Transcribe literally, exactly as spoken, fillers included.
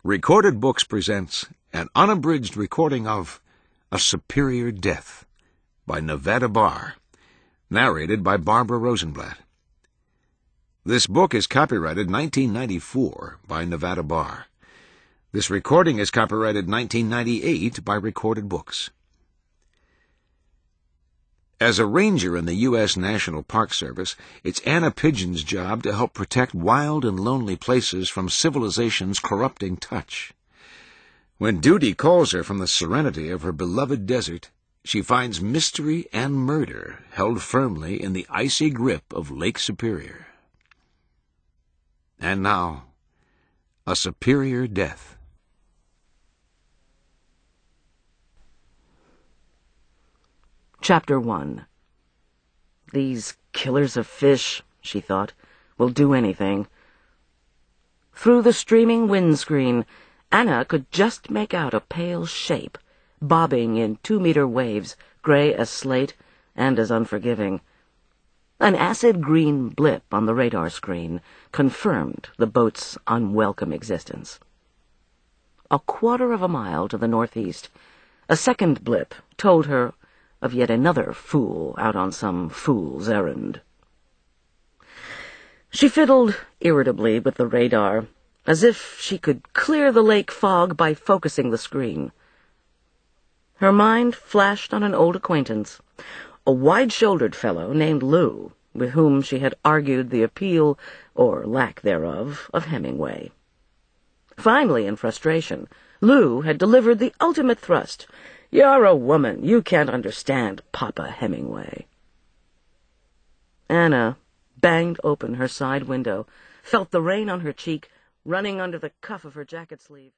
Recorded Books presents an unabridged recording of A Superior Death by Nevada Barr, narrated by Barbara Rosenblatt. This book is copyrighted nineteen ninety-four by Nevada Barr. This recording is copyrighted nineteen ninety-eight by Recorded Books. As a ranger in the U S National Park Service, it's Anna Pigeon's job to help protect wild and lonely places from civilization's corrupting touch. When duty calls her from the serenity of her beloved desert, she finds mystery and murder held firmly in the icy grip of Lake Superior. And now, A Superior Death. Chapter one. These killers of fish, she thought, will do anything. Through the streaming windscreen, Anna could just make out a pale shape, bobbing in two-meter waves, gray as slate and as unforgiving. An acid-green blip on the radar screen confirmed the boat's unwelcome existence. A quarter of a mile to the northeast, a second blip told her of yet another fool out on some fool's errand. She fiddled irritably with the radar, as if she could clear the lake fog by focusing the screen. Her mind flashed on an old acquaintance, a wide-shouldered fellow named Lou, with whom she had argued the appeal, or lack thereof, of Hemingway. Finally, in frustration, Lou had delivered the ultimate thrust. "You're a woman. You can't understand Papa Hemingway." Anna banged open her side window, felt the rain on her cheek running under the cuff of her jacket sleeve.